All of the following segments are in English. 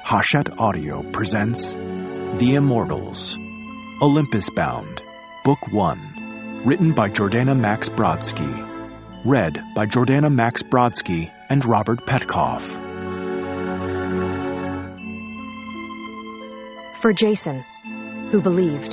Hachette Audio presents The Immortals, Olympus Bound, Book 1, written by Jordana Max Brodsky, read by Jordana Max Brodsky and Robert Petkoff. For Jason, who believed.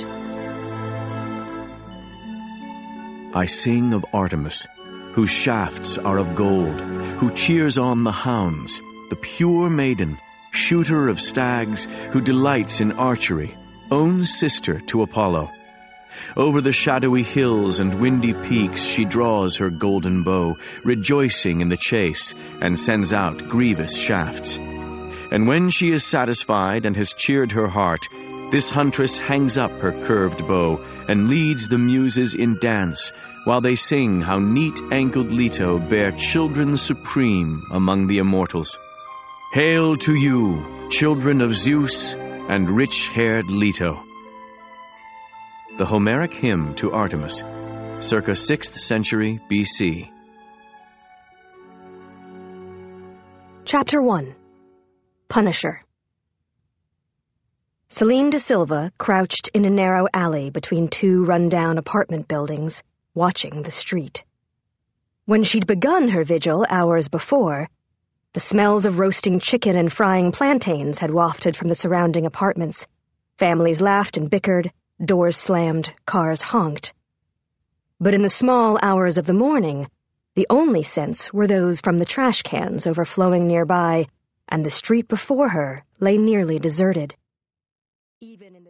I sing of Artemis, whose shafts are of gold, who cheers on the hounds, the pure maiden, shooter of stags, who delights in archery, own sister to Apollo. Over the shadowy hills and windy peaks she draws her golden bow, rejoicing in the chase, and sends out grievous shafts. And when she is satisfied and has cheered her heart, this huntress hangs up her curved bow and leads the muses in dance, while they sing how neat-ankled Leto bare children supreme among the immortals. Hail to you, children of Zeus and rich-haired Leto. The Homeric hymn to Artemis, circa 6th century BC. Chapter 1. Punisher. Celine de Silva crouched in a narrow alley between two run-down apartment buildings, watching the street. When she'd begun her vigil hours before, the smells of roasting chicken and frying plantains had wafted from the surrounding apartments. Families laughed and bickered, doors slammed, cars honked. But in the small hours of the morning, the only scents were those from the trash cans overflowing nearby, and the street before her lay nearly deserted. Even in